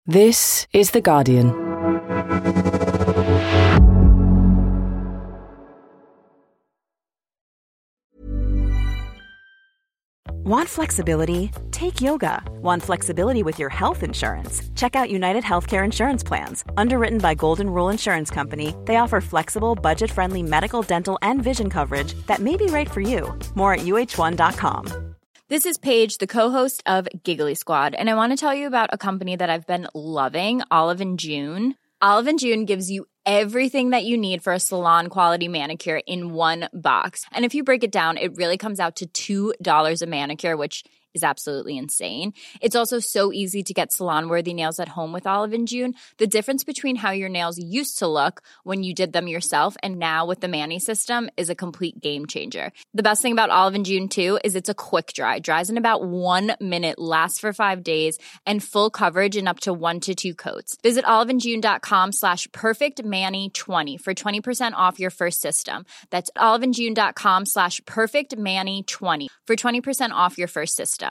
This is The Guardian. Want flexibility? Take yoga. Want flexibility with your health insurance? Check out United Healthcare Insurance Plans. Underwritten by Golden Rule Insurance Company, they offer flexible, budget-friendly medical, dental, and vision coverage that may be right for you. More at UH1.com. This is Paige, the co-host of Giggly Squad, and I want to tell you about a company that I've been loving, Olive & June. Olive & June gives you everything that you need for a salon-quality manicure in one box. And if you break it down, it really comes out to $2 a manicure, which is absolutely insane. It's also so easy to get salon-worthy nails at home with Olive & June. The difference between how your nails used to look when you did them yourself and now with the Mani system is a complete game changer. The best thing about Olive & June, too, is it's a quick dry. Dries in about 1 minute, lasts for 5 days, and full coverage in up to 1 to 2 coats. Visit oliveandjune.com/perfectmani20 for 20% off your first system. That's oliveandjune.com/perfectmani20 for 20% off your first system.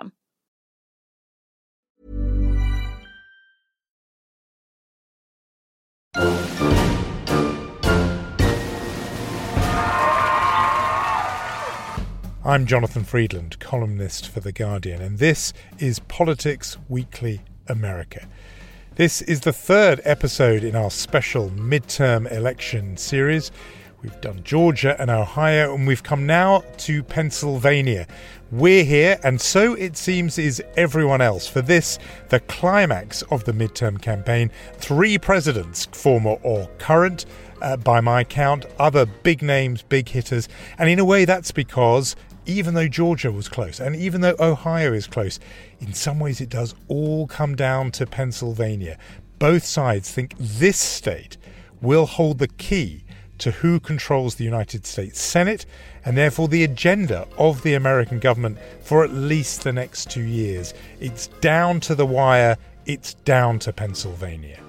I'm Jonathan Freedland, columnist for The Guardian, and this is Politics Weekly America. This is the third episode in our special midterm election series. We've done Georgia and Ohio, and we've come now to Pennsylvania. We're here, and so it seems is everyone else. For this, the climax of the midterm campaign, 3 presidents, former or current, by my count, other big names, big hitters. And in a way, that's because even though Georgia was close, and even though Ohio is close, in some ways it does all come down to Pennsylvania. Both sides think this state will hold the key to who controls the United States Senate and therefore the agenda of the American government for at least the next 2 years. It's down to the wire. It's down to Pennsylvania.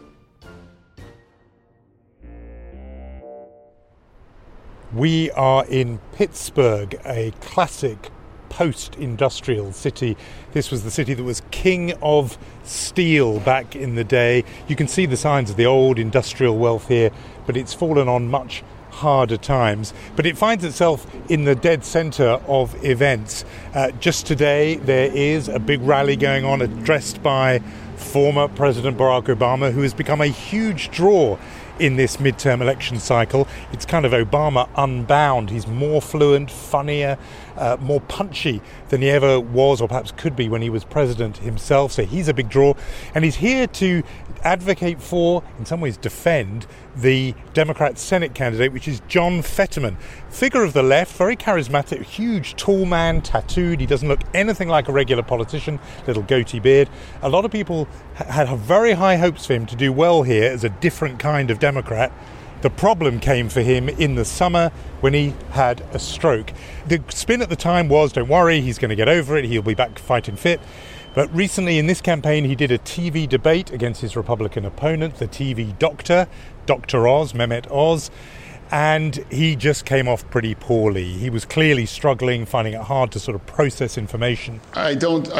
We are in Pittsburgh, a classic post-industrial city. This was the city that was king of steel back in the day. You can see the signs of the old industrial wealth here, but it's fallen on much harder times. But it finds itself in the dead centre of events. Just today, there is a big rally going on, addressed by former President Barack Obama, who has become a huge draw in this midterm election cycle. It's kind of Obama unbound. He's more fluent, funnier, more punchy than he ever was or perhaps could be when he was president himself. So he's a big draw. And he's here to advocate for, in some ways defend, the Democrat Senate candidate, which is John Fetterman. Figure of the left, very charismatic, huge, tall man, tattooed. He doesn't look anything like a regular politician, little goatee beard. A lot of people had very high hopes for him to do well here as a different kind of Democrat. The problem came for him in the summer when he had a stroke. The spin at the time was, don't worry, he's going to get over it, he'll be back fighting fit. But recently in this campaign, he did a TV debate against his Republican opponent, the TV doctor, Dr. Oz, Mehmet Oz, and he just came off pretty poorly. He was clearly struggling, finding it hard to sort of process information. I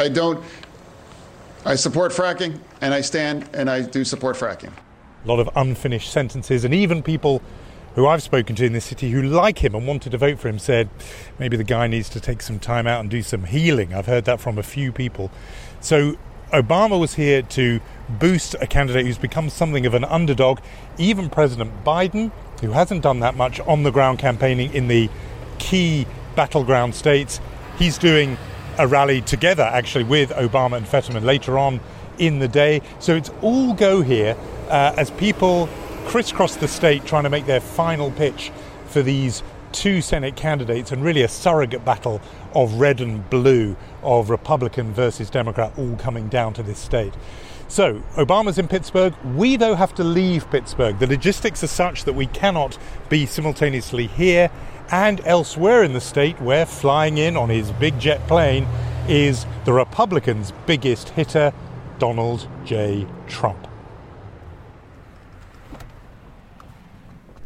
support fracking, and I do support fracking. A lot of unfinished sentences, and even people who I've spoken to in this city who like him and wanted to vote for him said maybe the guy needs to take some time out and do some healing. I've heard that from a few people. So Obama was here to boost a candidate who's become something of an underdog. Even President Biden, who hasn't done that much on the ground campaigning in the key battleground states, he's doing a rally together actually with Obama and Fetterman later on in the day. So it's all go here as people crisscross the state trying to make their final pitch for these 2 Senate candidates, and really a surrogate battle of red and blue, of Republican versus Democrat, all coming down to this state. So Obama's in Pittsburgh. We, though, have to leave Pittsburgh. The logistics are such that we cannot be simultaneously here and elsewhere in the state, where flying in on his big jet plane is the Republicans' biggest hitter, Donald J. Trump.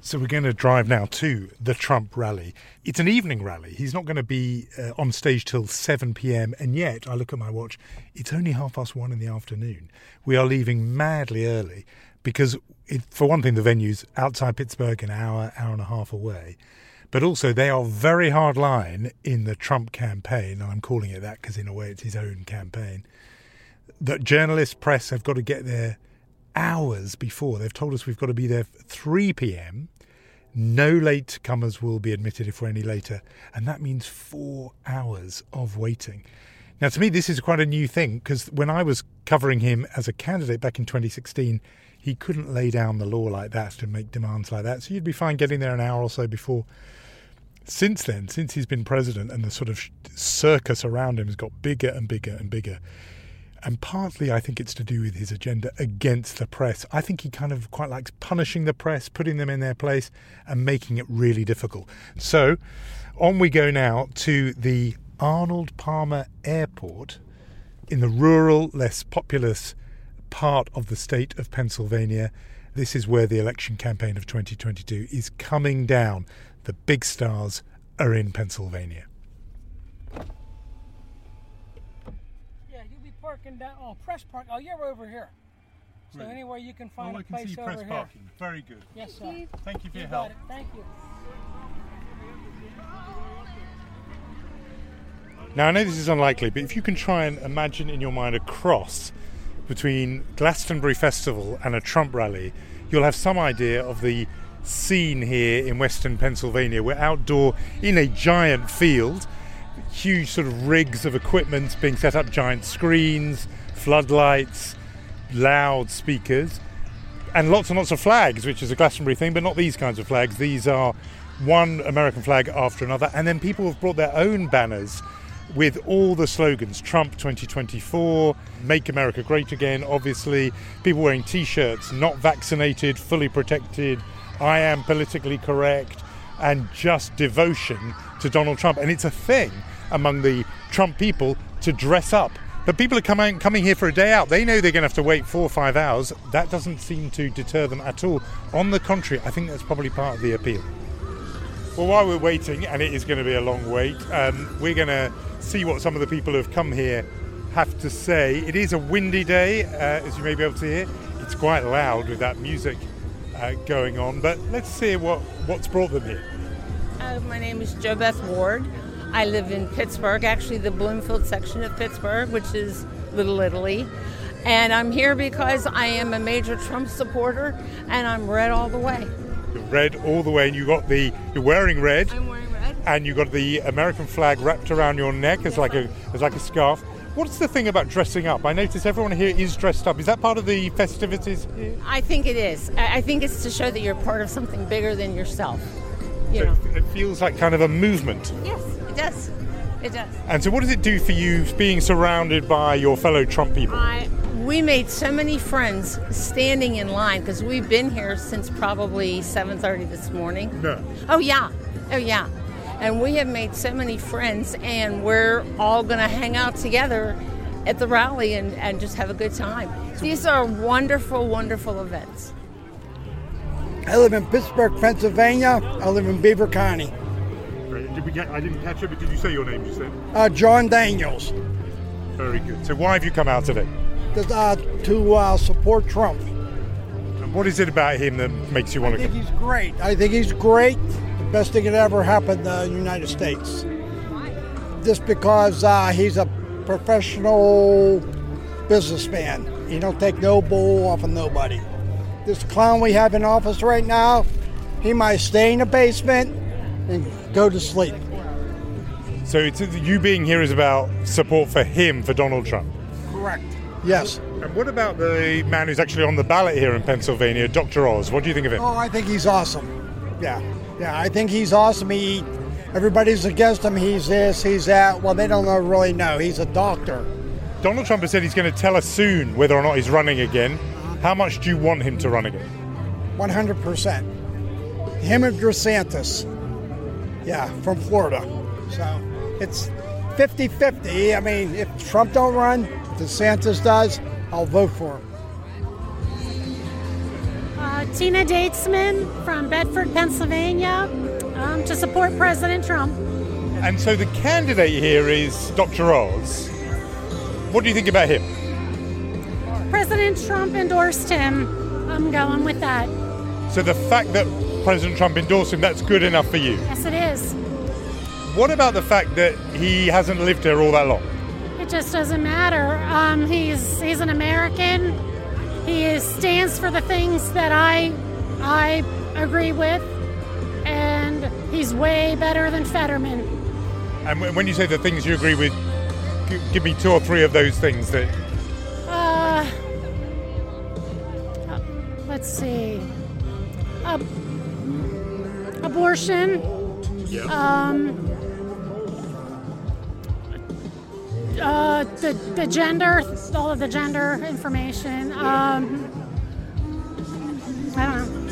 So we're going to drive now to the Trump rally. It's an evening rally. He's not going to be on stage till 7 p.m. And yet, I look at my watch, it's only 1:30 in the afternoon. We are leaving madly early because, for one thing, the venue's outside Pittsburgh, an hour and a half away. But also, they are very hard line in the Trump campaign, and I'm calling it that because in a way it's his own campaign, that journalists, press have got to get there hours before. They've told us we've got to be there at 3 p.m. No late comers will be admitted if we're any later. And that means 4 hours of waiting. Now, to me, this is quite a new thing because when I was covering him as a candidate back in 2016, he couldn't lay down the law like that to make demands like that. So you'd be fine getting there an hour or so before. Since then, since he's been president and the sort of circus around him has got bigger and bigger and bigger, and partly I think it's to do with his agenda against the press. I think he kind of quite likes punishing the press, putting them in their place and making it really difficult. So on we go now to the Arnold Palmer Airport in the rural, less populous part of the state of Pennsylvania. This is where the election campaign of 2022 is coming down. The big stars are in Pennsylvania. Parking down, press park. Oh, you're over here. So Really? Anywhere you can find I a can place see over press here. parking. Very good. Yes, sir. Thank you for your got help. it. Thank you. Now, I know this is unlikely, but if you can try and imagine in your mind a cross between Glastonbury Festival and a Trump rally, you'll have some idea of the scene here in western Pennsylvania. We're outdoor in a giant field, huge sort of rigs of equipment being set up, giant screens, floodlights, loudspeakers, and lots of flags, which is a Glastonbury thing, but not these kinds of flags. These are one American flag after another, and then people have brought their own banners with all the slogans: Trump 2024, Make America Great Again, obviously, people wearing T-shirts, not vaccinated, fully protected, I am politically correct, and just devotion to Donald Trump. And it's a thing among the Trump people to dress up. But people are coming here for a day out. They know they're going to have to wait 4 or 5 hours. That doesn't seem to deter them at all. On the contrary, I think that's probably part of the appeal. Well, while we're waiting, and it is going to be a long wait, we're going to see what some of the people who have come here have to say. It is a windy day, as you may be able to hear. It's quite loud with that music going on, but let's see what's brought them here. My name is Jo Beth Ward. I live in Pittsburgh, actually the Bloomfield section of Pittsburgh, which is Little Italy. And I'm here because I am a major Trump supporter, and I'm red all the way. You're red all the way, and you're wearing red. I'm wearing red. And you've got the American flag wrapped around your neck as like a scarf. What's the thing about dressing up? I notice everyone here is dressed up. Is that part of the festivities? I think it is. I think it's to show that you're part of something bigger than yourself. So it feels like kind of a movement. Yes, it does. It does. And so what does it do for you being surrounded by your fellow Trump people? We made so many friends standing in line because we've been here since probably 7:30 this morning. No. Oh, yeah. And we have made so many friends, and we're all going to hang out together at the rally and just have a good time. These are wonderful, wonderful events. I live in Pittsburgh, Pennsylvania. I live in Beaver County. I didn't catch it, but did you say your name just then? John Daniels. Very good. So why have you come out today? To support Trump. And what is it about him that makes you want to come? I think he's great. The best thing that ever happened to the United States. Just because he's a professional businessman. He don't take no bull off of nobody. This clown we have in office right now, he might stay in the basement and go to sleep. So you being here is about support for him, for Donald Trump? Correct. Yes. And what about the man who's actually on the ballot here in Pennsylvania, Dr. Oz? What do you think of him? Oh, I think he's awesome. Yeah, I think he's awesome. Everybody's against him. He's this, he's that. Well, they don't really know. He's a doctor. Donald Trump has said he's going to tell us soon whether or not he's running again. How much do you want him to run again? 100%. Him and DeSantis. Yeah, from Florida. So it's 50-50. I mean, if Trump don't run, DeSantis does, I'll vote for him. Tina Datesman from Bedford, Pennsylvania, to support President Trump. And so the candidate here is Dr. Oz. What do you think about him? President Trump endorsed him. I'm going with that. So the fact that President Trump endorsed him, that's good enough for you? Yes, it is. What about the fact that he hasn't lived here all that long? It just doesn't matter. He's an American. He stands for the things that I agree with, and he's way better than Fetterman. And when you say the things you agree with, give me 2 or 3 of those things that... Let's see. Abortion. Yeah. The gender, all of the gender information. I don't know.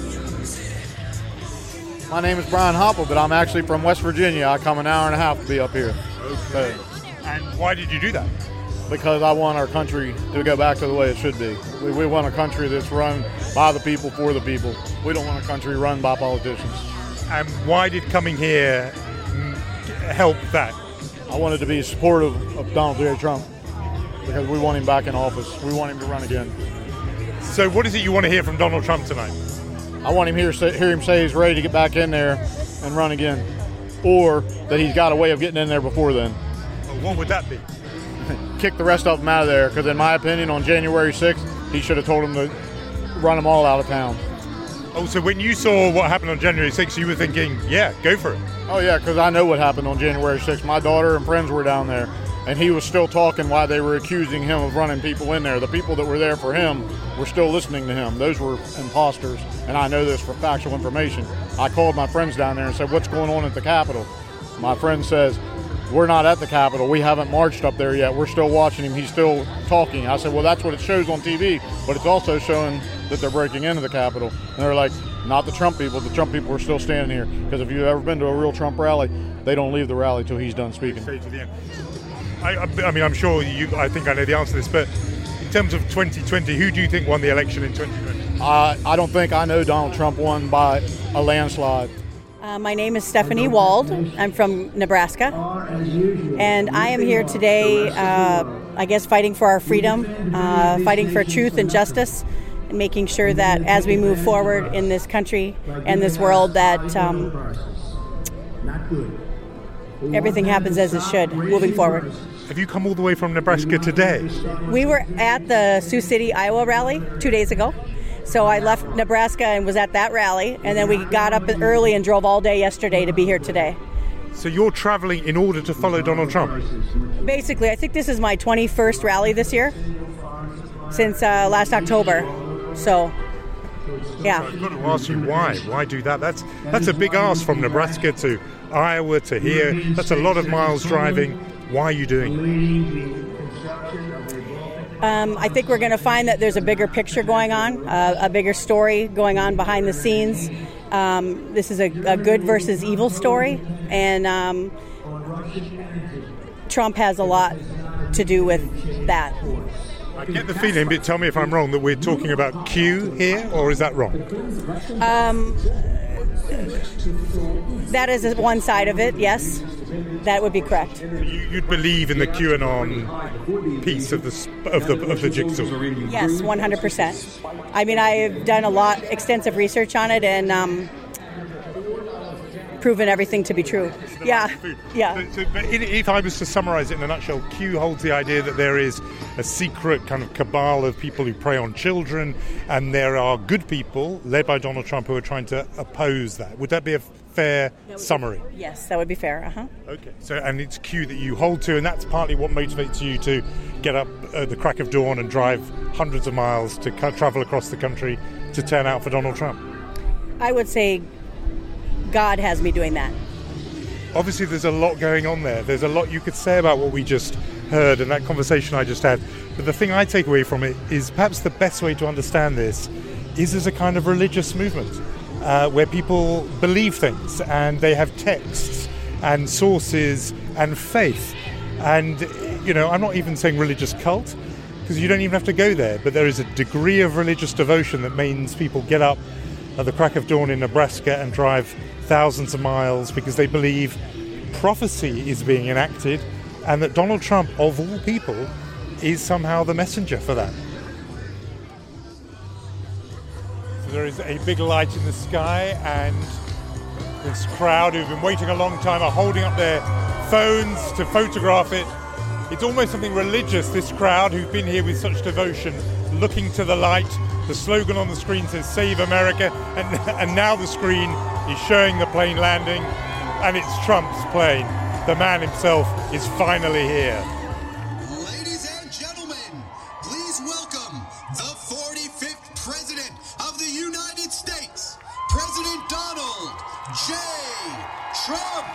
My name is Brian Hopple, but I'm actually from West Virginia. I come an hour and a half to be up here. Okay. And why did you do that? Because I want our country to go back to the way it should be. We want a country that's run by the people, for the people. We don't want a country run by politicians. And why did coming here help that? I wanted to be supportive of Donald J. Trump because we want him back in office. We want him to run again. So what is it you want to hear from Donald Trump tonight? I want him hear him say he's ready to get back in there and run again, or that he's got a way of getting in there before then. What would that be? Kick the rest of them out of there, because in my opinion, on January 6th, he should have told them to run them all out of town. Oh, so when you saw what happened on January 6th, you were thinking, yeah, go for it. Oh, yeah, because I know what happened on January 6th. My daughter and friends were down there, and he was still talking while they were accusing him of running people in there. The people that were there for him were still listening to him. Those were imposters, and I know this for factual information. I called my friends down there and said, what's going on at the Capitol? My friend says, we're not at the Capitol. We haven't marched up there yet. We're still watching him. He's still talking. I said, well, that's what it shows on TV, but it's also showing that they're breaking into the Capitol. And they're like, not the Trump people. The Trump people are still standing here. Because if you've ever been to a real Trump rally, they don't leave the rally till he's done speaking. Straight to the end. I mean, I'm sure I think I know the answer to this, but in terms of 2020, who do you think won the election in 2020? I don't think I know Donald Trump won by a landslide. My name is Stephanie Wald. I'm from Nebraska, and I am here today, I guess, fighting for our freedom, fighting for truth and justice, and making sure that as we move forward in this country and this world that everything happens as it should, moving forward. Have you come all the way from Nebraska today? We were at the Sioux City, Iowa rally 2 days ago. So I left Nebraska and was at that rally, and then we got up early and drove all day yesterday to be here today. So you're traveling in order to follow Donald Trump? Basically, I think this is my 21st rally this year, since last October. So, yeah. So I've got to ask you why. Why do that? That's a big ask from Nebraska to Iowa to here. That's a lot of miles driving. Why are you doing it? I think we're going to find that there's a bigger picture going on, a bigger story going on behind the scenes. This is a good versus evil story, and Trump has a lot to do with that. I get the feeling, but tell me if I'm wrong, that we're talking about Q here, or is that wrong? That is one side of it, yes. That would be correct. You'd believe in the QAnon piece of the jigsaw? Yes, 100%. I mean, I've done extensive research on it and proven everything to be true. Yeah. But if I was to summarize it in a nutshell, Q holds the idea that there is a secret kind of cabal of people who prey on children, and there are good people led by Donald Trump who are trying to oppose that. Would that be a fair summary? Yes, that would be fair. Okay. So, and it's Q that you hold to, and that's partly what motivates you to get up at the crack of dawn and drive hundreds of miles to travel across the country to turn out for Donald Trump. I would say God has me doing that. Obviously, there's a lot going on there. There's a lot you could say about what we just heard and that conversation I just had. But the thing I take away from it is perhaps the best way to understand this is as a kind of religious movement where people believe things and they have texts and sources and faith. And, I'm not even saying religious cult, because you don't even have to go there. But there is a degree of religious devotion that means people get up at the crack of dawn in Nebraska and drive thousands of miles because they believe prophecy is being enacted and that Donald Trump, of all people, is somehow the messenger for that. So there is a big light in the sky, and this crowd who've been waiting a long time are holding up their phones to photograph it. It's almost something religious, this crowd who've been here with such devotion, looking to the light. The slogan on the screen says "Save America," and now the screen is showing the plane landing, and it's Trump's plane. The man himself is finally here. Ladies and gentlemen, please welcome the 45th President of the United States, President Donald J. Trump.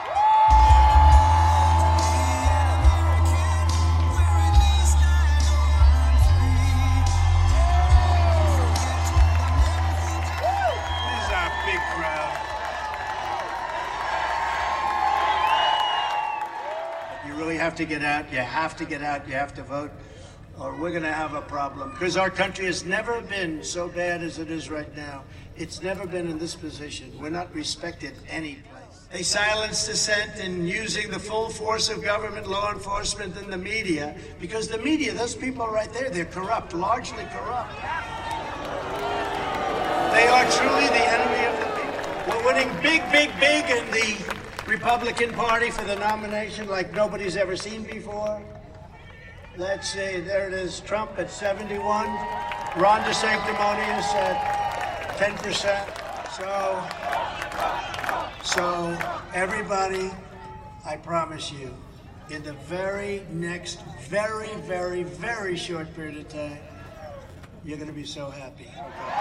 Have to get out, you have to get out, you have to vote, or we're going to have a problem. Because our country has never been so bad as it is right now. It's never been in this position. We're not respected any place. They silence dissent in using the full force of government, law enforcement, and the media, because the media, those people right there, they're corrupt, largely corrupt. They are truly the enemy of the people. We're winning big in the Republican Party for the nomination like nobody's ever seen before. Let's see, there it is, Trump at 71, Ron DeSanctimonious at 10%. So everybody, I promise you, in the very next, very short period of time, you're going to be so happy.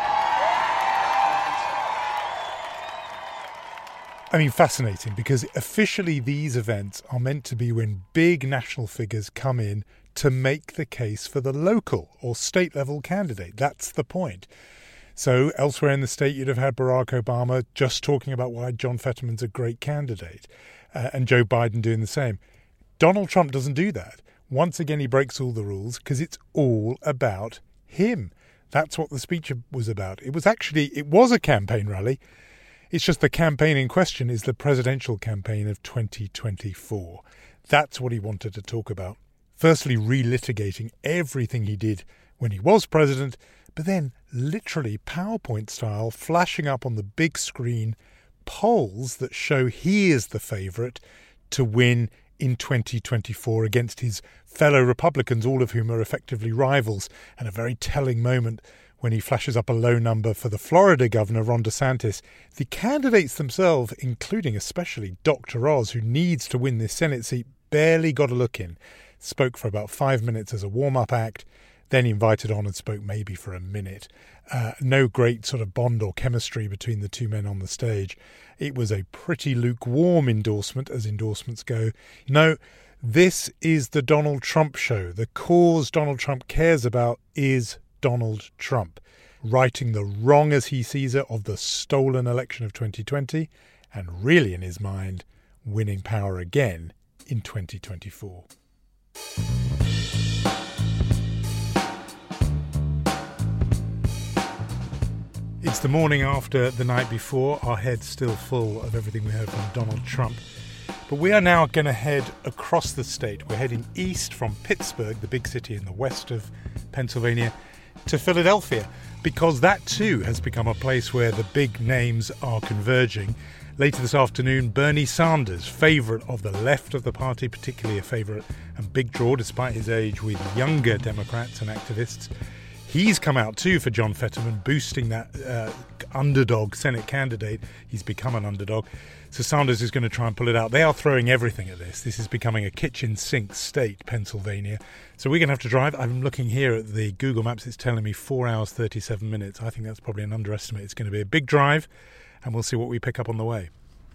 I mean, fascinating, because officially these events are meant to be when big national figures come in to make the case for the local or state level candidate. That's the point. So elsewhere in the state, you'd have had Barack Obama just talking about why John Fetterman's a great candidate, and Joe Biden doing the same. Donald Trump doesn't do that. Once again, he breaks all the rules because it's all about him. That's what the speech was about. It was a campaign rally. It's just the campaign in question is the presidential campaign of 2024. That's what he wanted to talk about. Firstly, relitigating everything he did when he was president, but then literally PowerPoint style flashing up on the big screen polls that show he is the favourite to win in 2024 against his fellow Republicans, all of whom are effectively rivals, and a very telling moment when he flashes up a low number for the Florida governor, Ron DeSantis. The candidates themselves, including especially Dr. Oz, who needs to win this Senate seat, barely got a look in. Spoke for about 5 minutes as a warm-up act, then he invited on and spoke maybe for a minute. No great sort of bond or chemistry between the two men on the stage. It was a pretty lukewarm endorsement, as endorsements go. No, this is the Donald Trump show. The cause Donald Trump cares about is Donald Trump, righting the wrong as he sees it of the stolen election of 2020 and really, in his mind, winning power again in 2024. It's the morning after the night before, our heads still full of everything we heard from Donald Trump. But we are now going to head across the state. We're heading east from Pittsburgh, the big city in the west of Pennsylvania, to Philadelphia, because that too has become a place where the big names are converging. Later this afternoon, Bernie Sanders, favourite of the left of the party, particularly a favourite and big draw despite his age with younger Democrats and activists. He's come out too for John Fetterman, boosting that underdog Senate candidate. He's become an underdog. So Sanders is going to try and pull it out. They are throwing everything at this. This is becoming a kitchen sink state, Pennsylvania. So we're going to have to drive. I'm looking here at the Google Maps. It's telling me 4 hours, 37 minutes. I think that's probably an underestimate. It's going to be a big drive, and we'll see what we pick up on the way.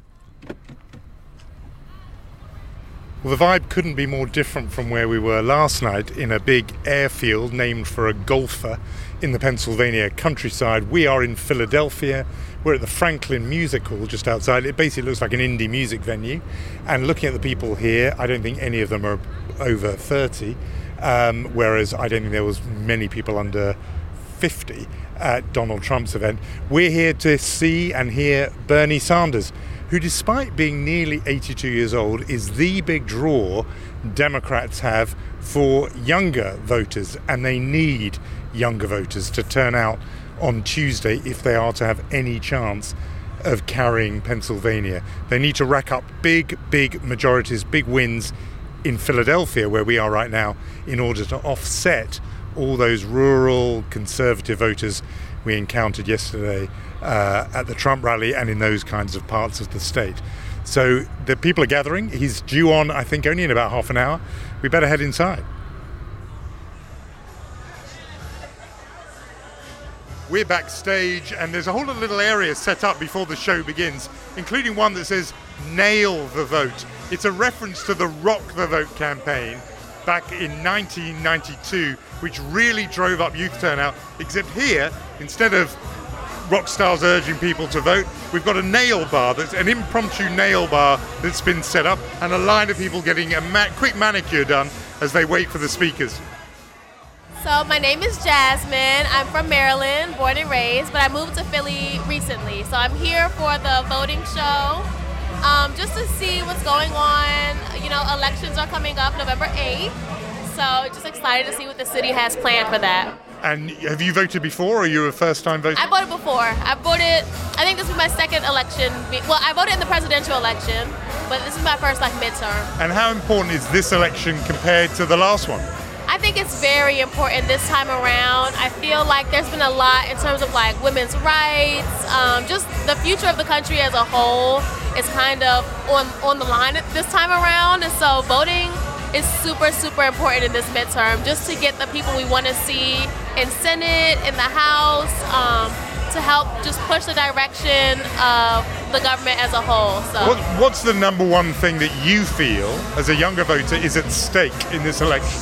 Well, the vibe couldn't be more different from where we were last night in a big airfield named for a golfer in the Pennsylvania countryside. We are in Philadelphia. We're at the Franklin Music Hall just outside. It basically looks like an indie music venue. And looking at the people here, I don't think any of them are over 30. whereas I don't think there was many people under 50 at Donald Trump's event. We're here to see and hear Bernie Sanders, who, despite being nearly 82 years old, is the big draw Democrats have for younger voters, and they need younger voters to turn out on Tuesday if they are to have any chance of carrying Pennsylvania. They need to rack up big majorities, big wins in Philadelphia, where we are right now, in order to offset all those rural conservative voters we encountered yesterday at the Trump rally and in those kinds of parts of the state. So the people are gathering. He's due on, I think, only in about half an hour. We better head inside. We're backstage, and there's a whole little area set up before the show begins, including one that says "Nail the Vote." It's a reference to the Rock the Vote campaign back in 1992, which really drove up youth turnout, except here, instead of rock stars urging people to vote, we've got a nail bar, that's an impromptu nail bar that's been set up, and a line of people getting a quick manicure done as they wait for the speakers. So my name is Jasmine. I'm from Maryland, born and raised, but I moved to Philly recently. So I'm here for the voting show, just to see what's going on. You know, elections are coming up November 8th. So just excited to see what the city has planned for that. And have you voted before, or are you a first-time voter? I voted before. I think this is my second election. Well, I voted in the presidential election, but this is my first midterm. And how important is this election compared to the last one? I think it's very important this time around. I feel like there's been a lot in terms of women's rights, just the future of the country as a whole is kind of on the line this time around. And so voting is super important in this midterm, just to get the people we want to see in Senate, in the House, to help just push the direction of the government as a whole. So, what's the number one thing that you feel as a younger voter is at stake in this election?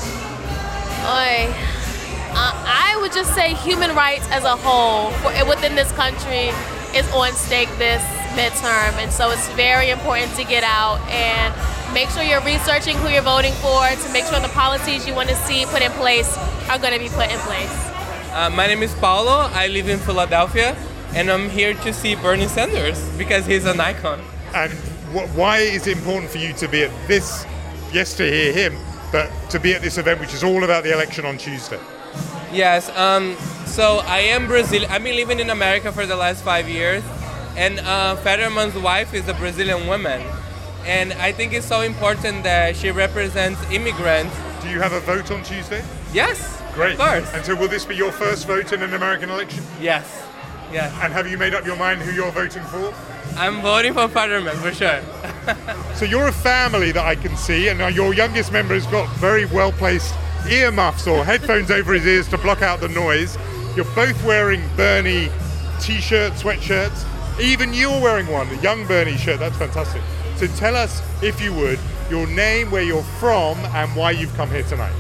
I would just say human rights as a whole within this country is on stake this midterm, and so it's very important to get out and make sure you're researching who you're voting for to make sure the policies you want to see put in place are going to be put in place. My name is Paulo. I live in Philadelphia, and I'm here to see Bernie Sanders because he's an icon. And why is it important for you to be at this, yes, to hear him, but to be at this event, which is all about the election on Tuesday? Yes, so I am Brazilian. I've been living in America for the last 5 years, and Fetterman's wife is a Brazilian woman. And I think it's so important that she represents immigrants. Do you have a vote on Tuesday? Yes. Great. Of course. And so will this be your first vote in an American election? Yes. Yes. And have you made up your mind who you're voting for? I'm voting for Fetterman, for sure. So you're a family that I can see, and your youngest member has got very well-placed earmuffs or headphones over his ears to block out the noise. You're both wearing Bernie t-shirts, sweatshirts. Even you're wearing one, a young Bernie shirt. That's fantastic. So tell us, if you would, your name, where you're from, and why you've come here tonight.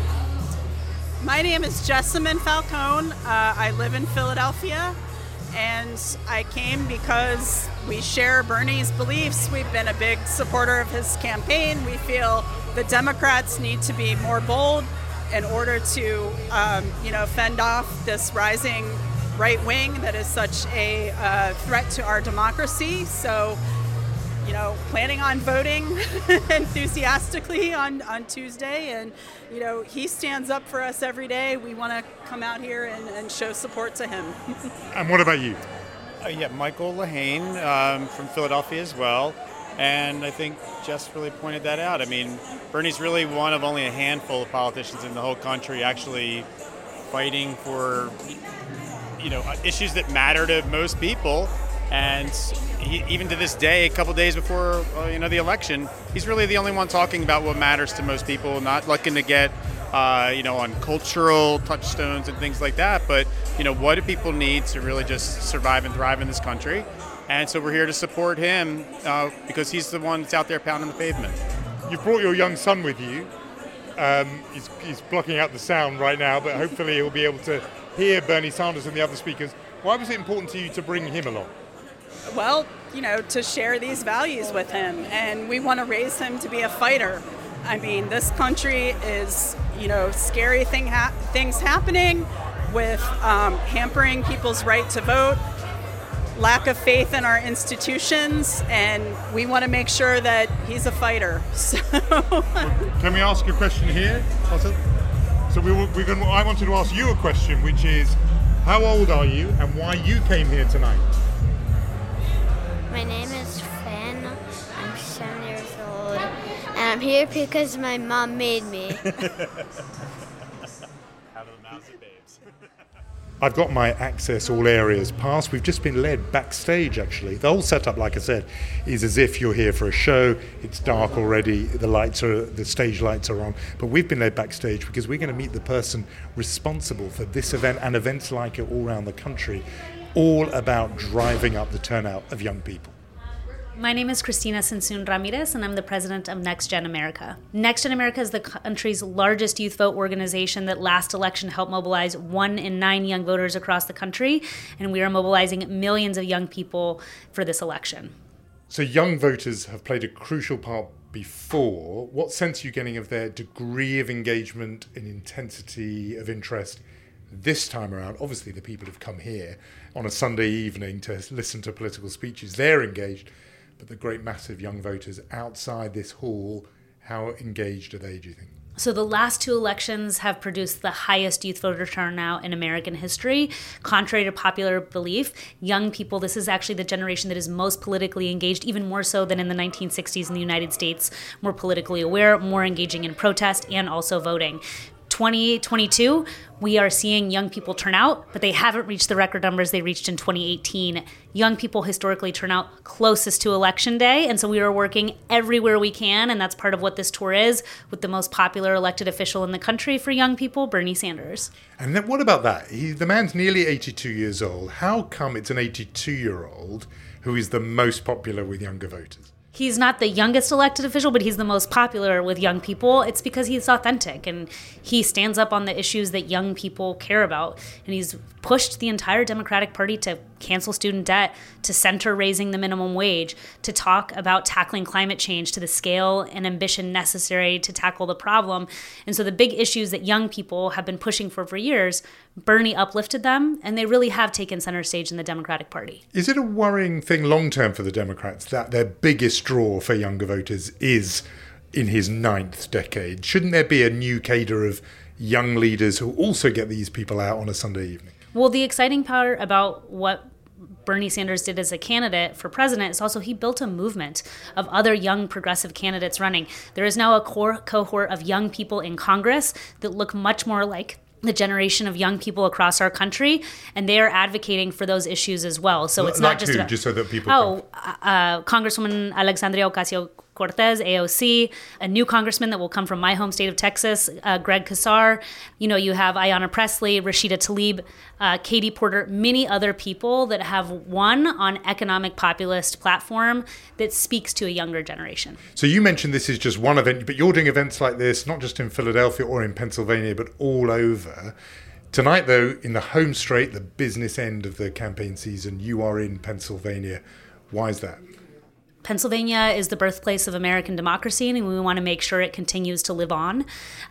My name is Jessamine Falcone. I live in Philadelphia, and I came because we share Bernie's beliefs. We've been a big supporter of his campaign. We feel the Democrats need to be more bold in order to, fend off this rising right wing that is such a threat to our democracy. So, planning on voting enthusiastically on Tuesday, and he stands up for us every day. We want to come out here and show support to him. And what about you? Michael Lehane from Philadelphia as well, and I think Jess really pointed that out. I mean, Bernie's really one of only a handful of politicians in the whole country actually fighting for issues that matter to most people. And even to this day, a couple days before the election, he's really the only one talking about what matters to most people, not looking to get on cultural touchstones and things like that. But what do people need to really just survive and thrive in this country? And so we're here to support him because he's the one that's out there pounding the pavement. You've brought your young son with you. He's blocking out the sound right now, but hopefully he'll be able to hear Bernie Sanders and the other speakers. Why was it important to you to bring him along? Well, to share these values with him, and we want to raise him to be a fighter. I mean, this country is, scary things happening with hampering people's right to vote, lack of faith in our institutions, and we want to make sure that he's a fighter. So, can we ask a question here? So I wanted to ask you a question, which is, how old are you and why you came here tonight? My name is Finn. I'm 7 years old, and I'm here because my mom made me. I've got my access all areas pass. We've just been led backstage, actually. The whole setup, like I said, is as if you're here for a show. It's dark already. The stage lights are on. But we've been led backstage because we're going to meet the person responsible for this event and events like it all around the country, all about driving up the turnout of young people. My name is Cristina Sensun Ramirez, and I'm the president of Next Gen America. Next Gen America is the country's largest youth vote organization that last election helped mobilize 1 in 9 young voters across the country, and we are mobilizing millions of young people for this election. So young voters have played a crucial part before. What sense are you getting of their degree of engagement and intensity of interest this time around? Obviously, the people who've come here on a Sunday evening to listen to political speeches, they're engaged. But the great massive young voters outside this hall, how engaged are they, do you think? So the last 2 elections have produced the highest youth voter turnout in American history. Contrary to popular belief, young people, this is actually the generation that is most politically engaged, even more so than in the 1960s in the United States, more politically aware, more engaging in protest and also voting. 2022, we are seeing young people turn out, but they haven't reached the record numbers they reached in 2018. Young people historically turn out closest to Election Day, and so we are working everywhere we can, and that's part of what this tour is, with the most popular elected official in the country for young people, Bernie Sanders. And then what about that? The man's nearly 82 years old. How come it's an 82-year-old who is the most popular with younger voters? He's not the youngest elected official, but he's the most popular with young people. It's because he's authentic and he stands up on the issues that young people care about. And he's pushed the entire Democratic Party to cancel student debt, to center raising the minimum wage, to talk about tackling climate change to the scale and ambition necessary to tackle the problem. And so the big issues that young people have been pushing for years, Bernie uplifted them, and they really have taken center stage in the Democratic Party. Is it a worrying thing long-term for the Democrats that their biggest draw for younger voters is in his 9th decade? Shouldn't there be a new cadre of young leaders who also get these people out on a Sunday evening? Well, the exciting part about what Bernie Sanders did as a candidate for president is also he built a movement of other young progressive candidates running. There is now a core cohort of young people in Congress that look much more like the generation of young people across our country, and they are advocating for those issues as well. So it's like not just who? about, just so that people Congresswoman Alexandria Ocasio-Cortez, AOC, a new congressman that will come from my home state of Texas, Greg Casar. You have Ayanna Pressley, Rashida Tlaib, Katie Porter, many other people that have won on economic populist platform that speaks to a younger generation. So you mentioned this is just one event, but you're doing events like this, not just in Philadelphia or in Pennsylvania, but all over. Tonight, though, in the home straight, the business end of the campaign season, you are in Pennsylvania. Why is that? Pennsylvania is the birthplace of American democracy, and we want to make sure it continues to live on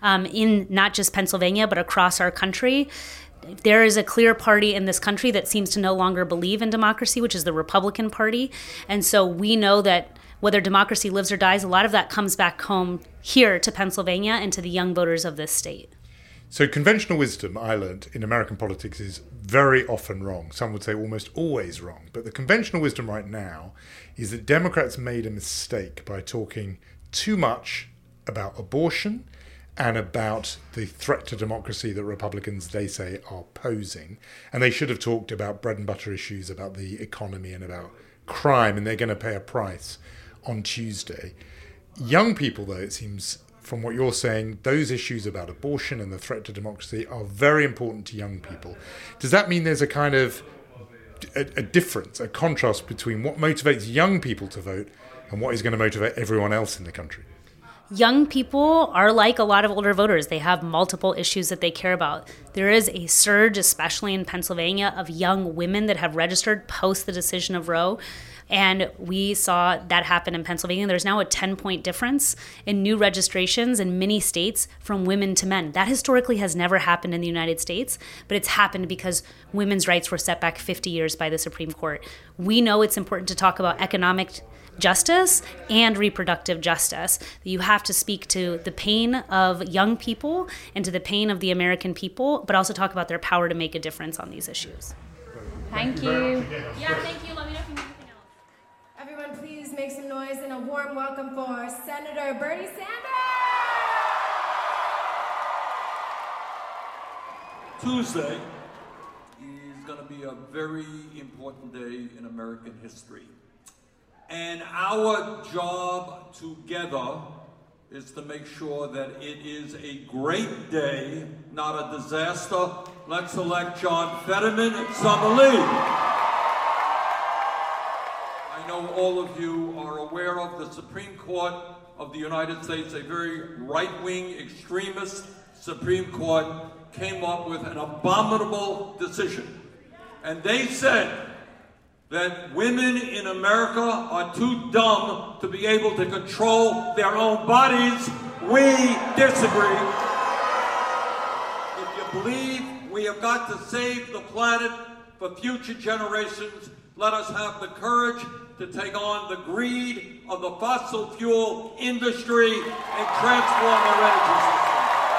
in not just Pennsylvania, but across our country. There is a clear party in this country that seems to no longer believe in democracy, which is the Republican Party. And so we know that whether democracy lives or dies, a lot of that comes back home here to Pennsylvania and to the young voters of this state. So conventional wisdom, I learned, in American politics is very often wrong. Some would say almost always wrong. But the conventional wisdom right now is that Democrats made a mistake by talking too much about abortion and about the threat to democracy that Republicans, they say, are posing. And they should have talked about bread and butter issues, about the economy and about crime, and they're going to pay a price on Tuesday. Young people, though, it seems, from what you're saying, those issues about abortion and the threat to democracy are very important to young people. Does that mean there's a kind of a difference, a contrast between what motivates young people to vote and what is going to motivate everyone else in the country? Young people are like a lot of older voters. They have multiple issues that they care about. There is a surge, especially in Pennsylvania, of young women that have registered post the decision of Roe. And we saw that happen in Pennsylvania. There's now a 10-point difference in new registrations in many states from women to men. That historically has never happened in the United States, but it's happened because women's rights were set back 50 years by the Supreme Court. We know it's important to talk about economic justice and reproductive justice. You have to speak to the pain of young people and to the pain of the American people, but also talk about their power to make a difference on these issues. Thank you. Yeah, thank you. Let me know if you need anything else. Everyone, please make some noise and a warm welcome for Senator Bernie Sanders. Tuesday is going to be a very important day in American history. And our job together is to make sure that it is a great day, not a disaster. Let's elect John Fetterman and Summer Lee. I know all of you are aware of the Supreme Court of the United States, a very right-wing extremist Supreme Court, came up with an abominable decision. And they said that women in America are too dumb to be able to control their own bodies. We disagree. If you believe we have got to save the planet for future generations, let us have the courage to take on the greed of the fossil fuel industry and transform our energy system.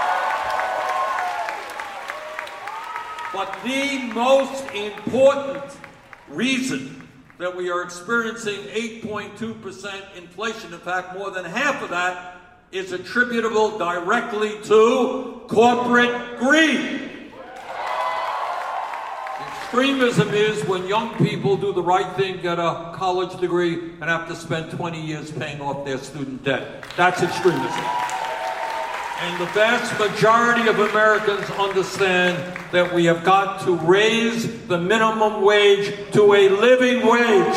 But the most important reason that we are experiencing 8.2% inflation, in fact, more than half of that is attributable directly to corporate greed. Extremism is when young people do the right thing, get a college degree, and have to spend 20 years paying off their student debt. That's extremism. And the vast majority of Americans understand that we have got to raise the minimum wage to a living wage.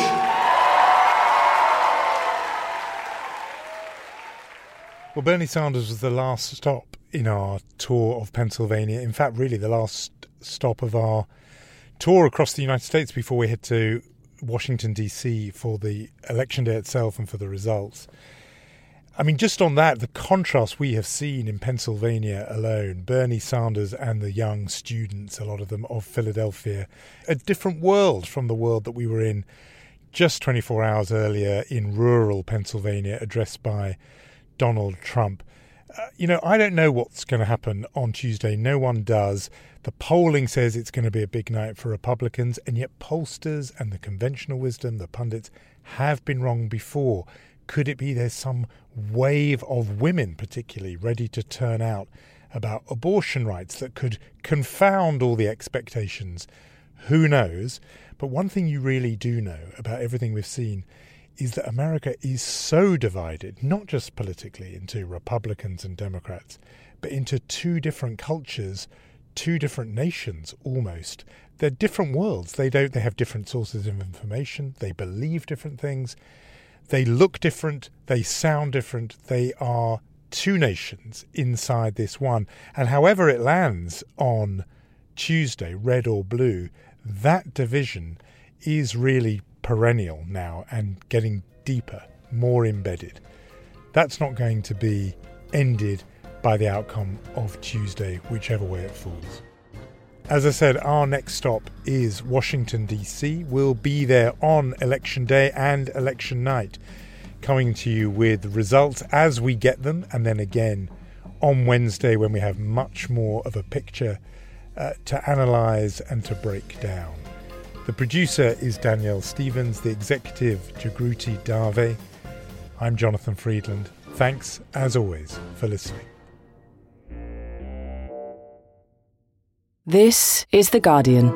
Well, Bernie Sanders was the last stop in our tour of Pennsylvania. In fact, really the last stop of our tour across the United States before we head to Washington, D.C. for the election day itself and for the results. I mean, just on that, the contrast we have seen in Pennsylvania alone, Bernie Sanders and the young students, a lot of them, of Philadelphia, a different world from the world that we were in just 24 hours earlier in rural Pennsylvania, addressed by Donald Trump. I don't know what's going to happen on Tuesday. No one does. The polling says it's going to be a big night for Republicans, and yet pollsters and the conventional wisdom, the pundits, have been wrong before. Could it be there's some wave of women particularly ready to turn out about abortion rights that could confound all the expectations? Who knows? But one thing you really do know about everything we've seen is that America is so divided, not just politically into Republicans and Democrats, but into two different cultures, two different nations almost. They're different worlds. They have different sources of information. They believe different things. They look different. They sound different. They are two nations inside this one. And however it lands on Tuesday, red or blue, that division is really perennial now and getting deeper, more embedded. That's not going to be ended by the outcome of Tuesday, whichever way it falls. As I said, our next stop is Washington, D.C. We'll be there on Election Day and Election Night, coming to you with results as we get them, and then again on Wednesday when we have much more of a picture to analyse and to break down. The producer is Danielle Stevens, the executive Jagruti Dave. I'm Jonathan Friedland. Thanks, as always, for listening. This is The Guardian.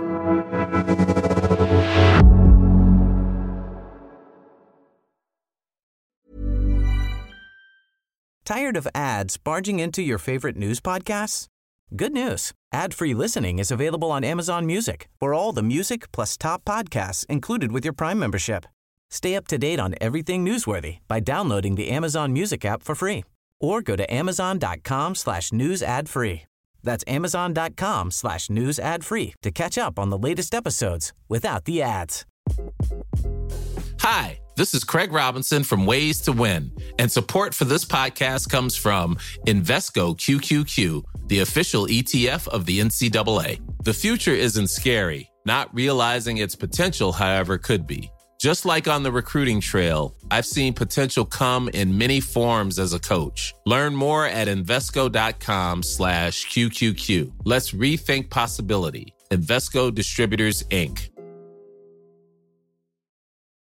Tired of ads barging into your favorite news podcasts? Good news. Ad-free listening is available on Amazon Music for all the music plus top podcasts included with your Prime membership. Stay up to date on everything newsworthy by downloading the Amazon Music app for free or go to amazon.com/news ad free. That's amazon.com/news ad free to catch up on the latest episodes without the ads. Hi, this is Craig Robinson from Ways to Win, and support for this podcast comes from Invesco QQQ, the official ETF of the NCAA. The future isn't scary. Not realizing its potential, however, could be. Just like on the recruiting trail, I've seen potential come in many forms as a coach. Learn more at Invesco.com/QQQ. Let's rethink possibility. Invesco Distributors, Inc.